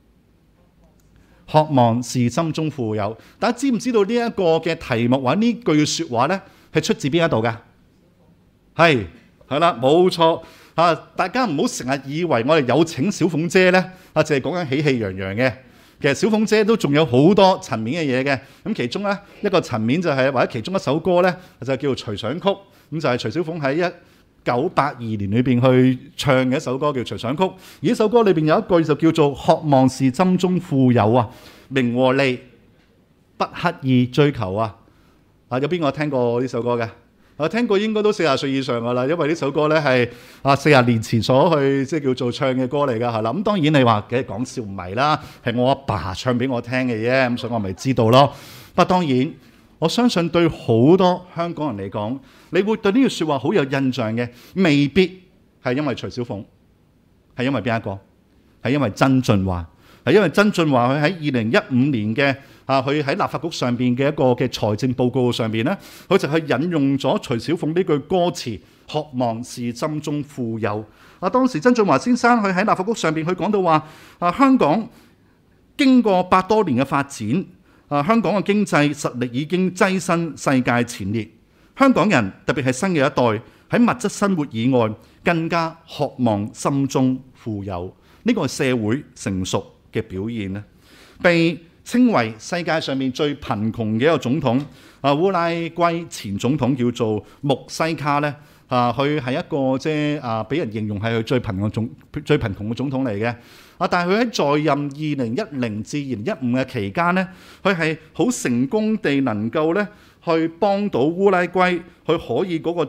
渴望是心中富有。大家知唔知道呢一個嘅題目或者呢句説話咧，係出自邊一度㗎？係啦，冇錯大家唔好成日以為我哋有請小鳳姐咧淨係講緊喜氣洋洋嘅。 其實小鳳姐都仲有好多層面嘅嘢嘅。咁其中咧一個層面就係、或者其中一首歌咧就叫做《隨想曲》，咁就係徐小鳳喺1982年裏邊去唱嘅一首歌叫《隨想曲》。而呢首歌裏邊有一句就叫做渴望是針中富有啊，名和利不刻意追求啊。有邊個聽過呢首歌嘅？聽過應該都40歲以上噶啦，因為呢首歌咧係40年前所去即係叫做唱嘅歌嚟㗎，係啦。咁當然你話嘅講笑唔係啦，係我阿爸唱俾我聽嘅啫，咁所以我咪知道咯。不過當然我相信對好多香港人嚟講，你會對呢句説話好有印象嘅，未必係因為徐小鳳，係因為邊一個？係因為曾俊華，係因為曾俊華佢喺2015年嘅佢喺立法局上邊嘅一個嘅財政報告上邊咧，佢就係引用咗徐小鳳呢句歌詞：渴望是針中富有。當時曾俊華先生佢喺立法局上邊，佢講到話香港經過100多年嘅發展，香港嘅經濟實力已經躋身世界前列。香港人特別係新嘅一代喺物質生活以外，更加渴望心中富有。呢個係社會成熟嘅表現咧，被稱為世界上面最貧窮嘅一個總統，烏拉圭前總統叫做穆西卡咧，佢係一個即係俾人形容係佢最貧窮嘅總統嚟嘅。但係佢喺在任2010至2015嘅期間咧，佢係好成功地能夠咧去幫到烏拉圭，佢可以嗰個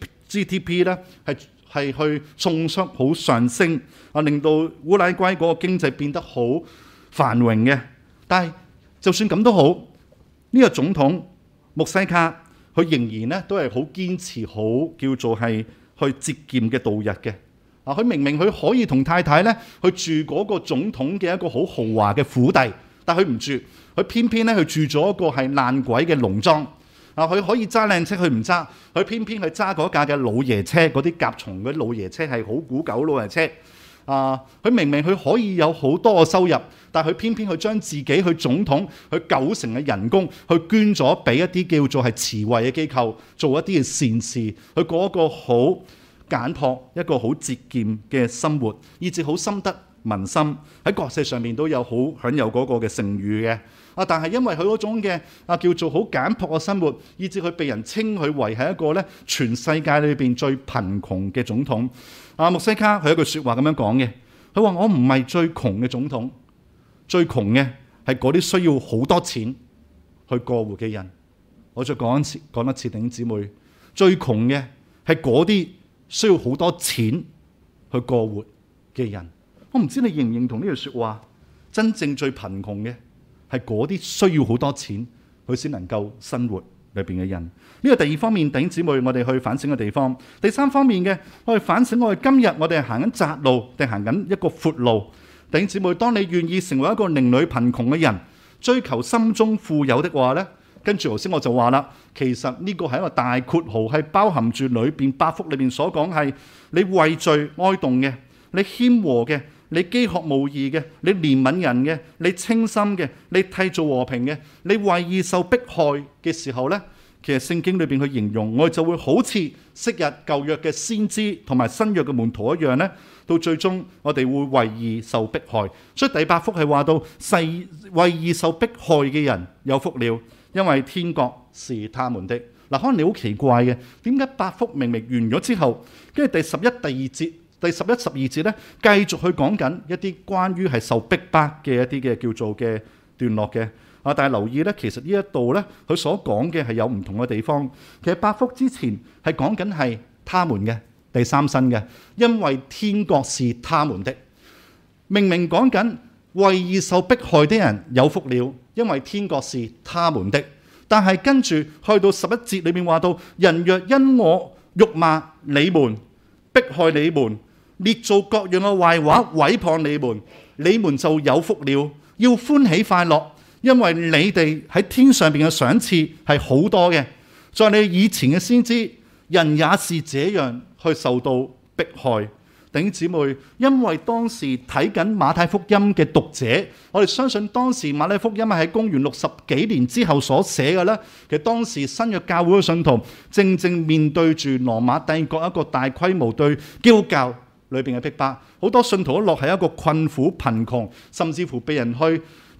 GDP 咧係去送出好上升，令到烏拉圭嗰個經濟變得好繁榮嘅。但係就算咁都好，呢個總統穆西卡佢仍然咧都係好堅持，好叫做係去節儉嘅度日嘅。佢明明佢可以同太太咧去住嗰個總統嘅一個好豪華嘅府邸，但佢唔住，佢偏偏咧去住咗一個係爛鬼嘅農莊。佢可以揸靚車，佢唔揸，佢偏偏去揸嗰架嘅老爺車，嗰啲甲蟲嗰啲老爺車係好古舊老爺車。佢明明佢可以有好多嘅收入，但係佢偏偏去將自己去總統去90成嘅人工去捐咗俾一啲叫做係慈惠嘅機構，做一啲嘅善事，去過一個好簡樸、一個好節儉嘅生活，以至好深得民心，喺國際上面都有好享有嗰個嘅盛譽嘅。但係因為佢嗰種嘅叫做好簡樸嘅生活，以至佢被人稱佢為係一個咧全世界裏邊最貧窮嘅總統。穆西卡佢有一句説話咁樣講嘅，佢話：我唔係最窮嘅總統，最窮嘅係嗰啲需要好多錢去過活嘅人。我再講一次，弟兄姊妹，最窮嘅係嗰啲需要好多錢去過活嘅人。我唔知你認唔認同呢句説話？真正最貧窮嘅係嗰啲需要好多錢佢先能夠生活裏邊嘅人。呢個第二方面，弟兄姊妹，我哋去反省嘅地方。第三方面嘅，我哋反省我哋今日我哋係行緊窄路定行緊一個闊路。弟兄姊妹，當你願意成為一個寧女貧窮嘅人，追求心中富有的話呢，跟住頭先我就話啦，其實呢個係一個大括號，係包含住裏邊8福裏邊所講係你畏罪哀慟嘅，你謙和嘅，你飢渴慕義嘅，你憐憫人嘅，你清心嘅，你締造和平嘅，你為義受迫害嘅時候呢，其實聖經裏邊去形容，我哋就會好似昔日舊約嘅先知同埋新約嘅門徒一樣呢，到最終我哋會為義受迫害。所以第8福係話到為義受迫害嘅人有福了，因為天國是他們的。嗱，可能你好奇怪嘅，點解8福明明完咗之後，跟住第11、第2節、第11、12節咧，繼續去講緊一啲關於係受逼迫嘅一啲嘅叫做嘅段落嘅。但係留意咧，其實呢一度咧，佢所講嘅係有唔同嘅地方。其實8福之前係講緊係他們嘅第三身嘅，因為天國是他們的。明明講緊為義受迫害的人有福了，因為天國是他們的。但係跟住去到11節裏面話到，人若因我辱罵你們、迫害你們、列造各樣嘅壞話毀謗你們，你們就有福了，要歡喜快樂，因為你哋喺天上邊嘅賞賜係好多嘅。在你以前嘅先知，人也是這樣去受到迫害。弟兄姊妹，因為當時睇緊馬太福音嘅讀者，我哋相信當時馬太福音係喺公元60幾年之後所寫嘅啦。其實當時新約教會嘅信徒正正面對住羅馬帝國一個大規模對基督教裏邊嘅逼迫，好多信徒都落喺一個困苦、貧窮，甚至乎被人去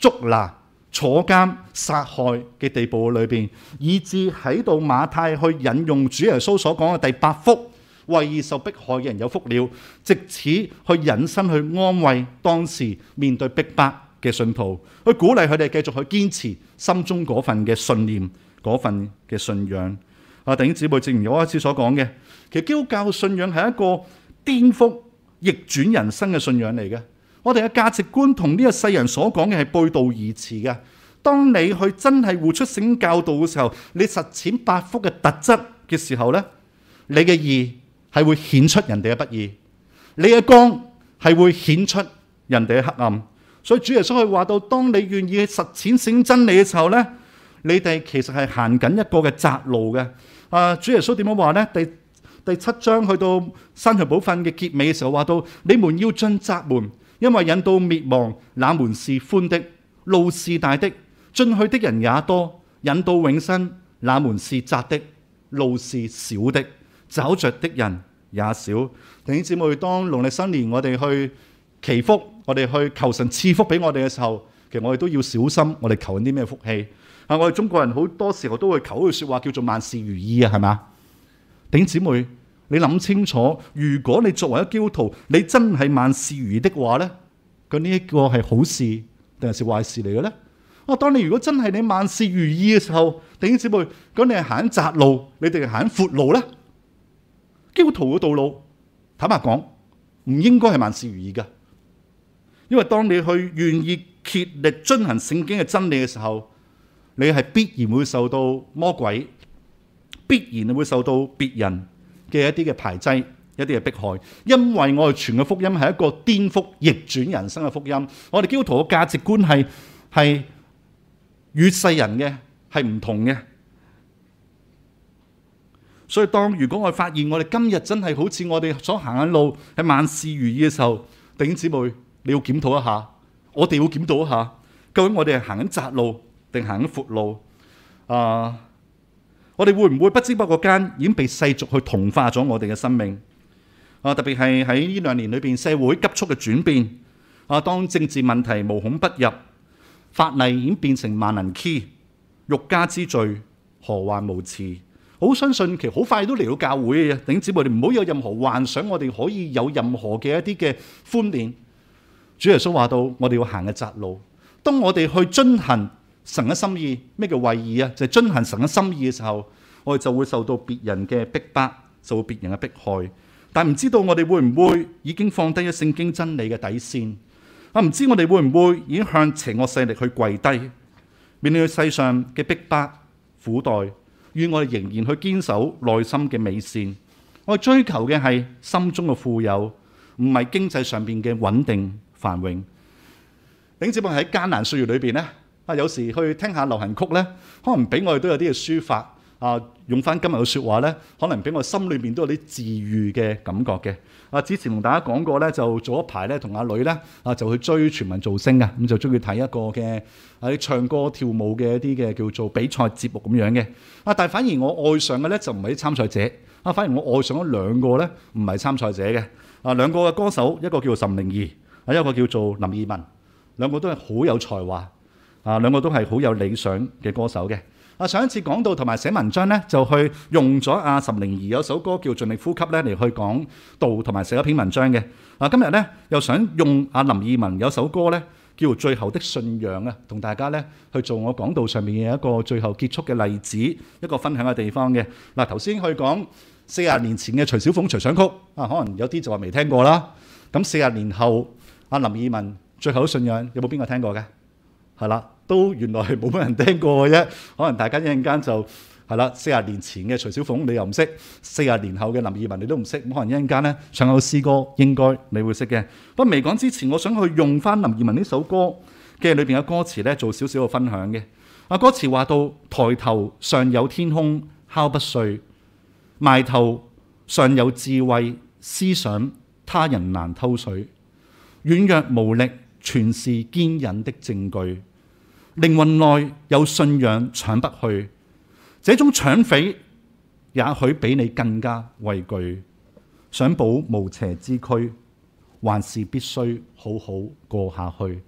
捉拿、坐監、殺害嘅地步裏邊，以致喺度馬太去引用主耶穌所講嘅第8福，為義受迫害嘅人有福了，藉此去引申去安慰當時面對逼迫嘅信徒，去鼓勵佢哋繼續去堅持心中嗰份嘅信念、嗰份嘅信仰。弟兄姊妹，正如我開始所講嘅，其實基督教嘅信仰係一個顛覆、逆轉人生嘅信仰嚟嘅。我哋嘅價值觀同呢個世人所講嘅係背道而馳嘅。當你去真係活出聖經教導嘅時候，你實踐8福嘅特質嘅時候呢，你嘅義係會顯出人哋嘅不義，你嘅光係會顯出人哋嘅黑暗。所以主耶穌佢話到，當你願意去實踐聖經真理嘅時候呢，你哋其實係行緊一個嘅窄路嘅。主耶穌點樣話呢？第7章去到山場寶訓嘅結尾嘅時候話到，你們要進窄門，因為引到滅亡那門是寬的，路是大的，進去的人也多；引到永生那門是窄的，路是小的，找着的人也少。弟兄姊妹，當農曆新年我哋去祈福，我哋去求神賜福俾我哋嘅時候，其實我哋都要小心，我哋求緊啲咩福氣。我哋中國人好多時候都會求一句說話叫做萬事如意啊，係嘛？弟兄姊妹，你諗清楚，如果你作為一基督徒，你真係萬事如意的話呢，咁呢一個係好事定係壞事嚟嘅呢？當你如果真係你萬事如意嘅時候，弟兄姊妹，咁你係行窄路，你哋係行闊路呢？基督徒嘅道路，坦白講，唔應該係萬事如意嘅，因為當你去願意竭力遵行聖經嘅真理嘅時候，你係必然會受到魔鬼，必然會受到別人嘅一啲嘅排擠，一啲嘅迫害，因為我哋傳嘅福音係一個顛覆逆轉人生嘅福音。我哋基督徒嘅價值觀係與世人嘅係唔同嘅。所以如果我哋發現我哋今日真係好似我哋所行嘅路係萬事如意嘅時候，弟兄姊妹，你要檢討一下，我哋要檢討一下，究竟我哋係行緊窄路定行緊闊路？我哋會唔會不知不覺間已經被世俗去同化咗我哋嘅生命？特別係喺呢2年裏邊，社會急速嘅轉變。當政治問題無孔不入，法例已經變成萬能 key， 欲加之罪，何患無辭？我好相信其實好快都嚟到教會嘅。弟兄姊妹，你唔好有任何幻想，我哋可以有任何嘅一啲嘅寬免。主耶穌話到，我哋要行嘅窄路。當我哋去遵行神嘅心意，咩叫為義啊？就係遵行神嘅心意嘅時候，我哋就會受到別人嘅逼迫，受到別人嘅迫害。但唔知道我哋會唔會已經放低咗聖經真理嘅底線？唔知我哋會唔會已經向邪惡勢力去跪低，面對世上嘅逼迫苦待，願我哋仍然去堅守內心嘅美善。我哋追求嘅係心中嘅富有，唔係經濟上邊嘅穩定繁榮。弟兄姊妹，喺艱難歲月裏邊呢，有時去聽下流行曲呢，可能俾我哋都有啲嘅抒發。用翻今日嘅説話呢，可能俾我心裏面都有啲治愈嘅感覺嘅。之前同大家講過呢，就做一排呢，同阿女呢，就去追全民造星嘅，咁就中意睇一個嘅啲唱歌跳舞嘅一啲嘅叫做比賽節目咁樣嘅。但係反而我愛上嘅呢，就唔係啲參賽者，反而我愛上咗2個呢，唔係參賽者嘅。2個嘅歌手，一個叫做岑寧兒，一個叫做林二汶，2個都係好有才華，2個都係好有理想嘅歌手嘅。上一次講到同埋寫文章咧，就去用咗岑寧兒有首歌叫《盡力呼吸》咧嚟去講道同埋寫一篇文章嘅。今日咧又想用林二汶有首歌咧叫做《最後的信仰》啊，同大家咧去做我講道上面嘅一個最後結束嘅例子，一個分享嘅地方嘅。頭先去講40年前嘅徐小鳳隨想曲，可能有啲就話未聽過啦。咁40年後林二汶《最後的信仰》有冇邊個聽過嘅？係啦。都原來係冇乜人聽過嘅啫，可能大家一陣間就係啦。40年前嘅徐小鳳你又唔識，40年後嘅林二汶你都唔識，咁可能一陣間咧唱首詩歌應該你會識嘅。不過未講之前，我想去用翻林二汶呢首歌嘅裏邊嘅歌詞咧做少少嘅分享嘅。歌詞話到：抬頭上有天空敲不碎，埋頭上有智慧思想他人難偷取，軟弱無力全是堅忍的證據。靈魂內有信仰搶不去，這種搶匪也許比你更加畏懼。想保無邪之軀，還是必須好好過下去。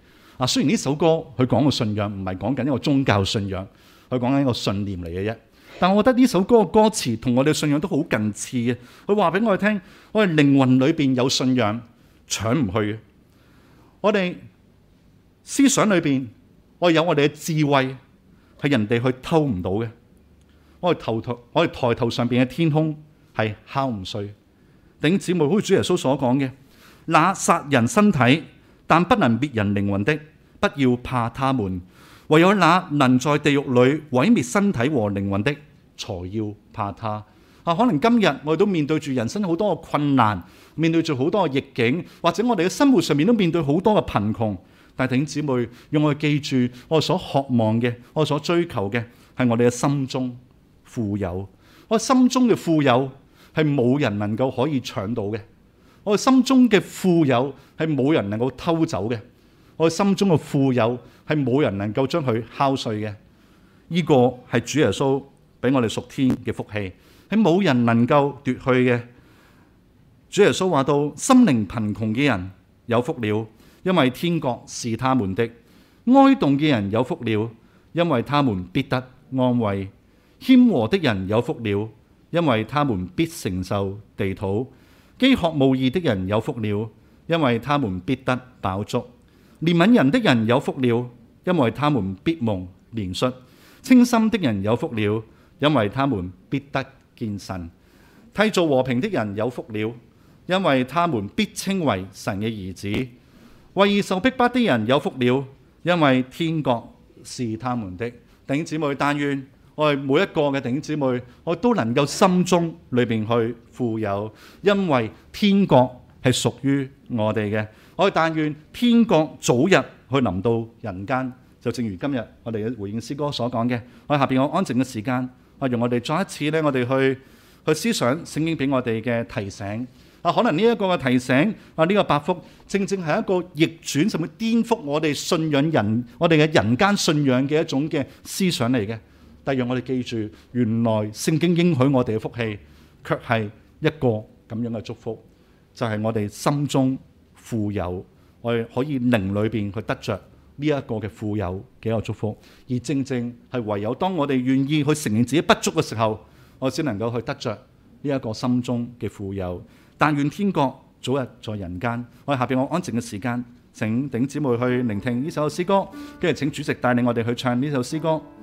雖然呢首歌佢講嘅信仰唔係講緊一個宗教信仰，佢講緊一個信念嚟嘅啫。但我覺得呢首歌嘅歌詞同我哋嘅信仰都好近似嘅。佢話俾我哋聽，我哋靈魂裏邊有信仰，搶唔去嘅。我哋思想裏邊，我哋有我哋嘅智慧，係人哋去偷唔到嘅。我哋抬頭上邊嘅天空係敲唔碎。弟兄姊妹，好似主耶穌所講嘅，那殺人身體但不能滅人靈魂的，不要怕他們；唯有那能在地獄裏毀滅身體和靈魂的，才要怕他。可能今日我哋都面對住人生好多嘅困難，面對住好多嘅逆境，或者我哋嘅生活上面都面對好多嘅貧窮。但弟兄姊妹，讓我哋記住，我哋所渴望嘅，我哋所追求嘅，係我哋嘅心中富有。我哋心中嘅富有係冇人能夠可以搶到嘅。我哋心中嘅富有係冇人能夠偷走嘅。我哋心中嘅富有係冇人能夠將佢敲碎嘅。呢個係主耶穌俾我哋屬天嘅福氣，係冇人能夠奪去嘅。主耶穌話到：心靈貧窮嘅人有福了，因為天國是他們的；哀慟嘅人有福了，因為他們必得安慰；謙和的人有福了，因為他們必承受地土；飢渴慕義的人有福了，因為他們必得飽足；憐憫人的人有福了，因為他們必蒙憐恤；清心的人有福了，因為他們必得見神；締造和平的人有福了，因為他們必稱為神嘅兒子；為義受逼迫的人有福了，因為天國是他們的。弟兄姊妹，但願我哋每一個嘅弟兄姊妹，我都能夠心中裏邊去富有，因為天國係屬於我哋嘅。我哋但願天國早日去臨到人間，就正如今日我哋嘅回應詩歌所講嘅。我哋下邊有安靜嘅時間，用我哋再一次咧，我哋去思想聖經俾我哋嘅提醒。可能呢一個嘅提醒，呢個八福正正係一個逆轉，甚至顛覆我哋信仰人，我哋嘅人間信仰嘅一種嘅思想嚟嘅。但讓我哋記住，原來聖經應許我哋嘅福氣，卻係一個咁樣嘅祝福，就係我哋心中富有，我哋可以靈裏邊去得着呢一個嘅富有嘅一個祝福。而正正係唯有當我哋願意去承認自己不足嘅時候，我先能夠去得着呢一個心中嘅富有。但願天國早日在人間。我哋下邊我安靜嘅時間，請弟兄姊妹去聆聽呢首詩歌，跟住請主席帶領我哋去唱呢首詩歌。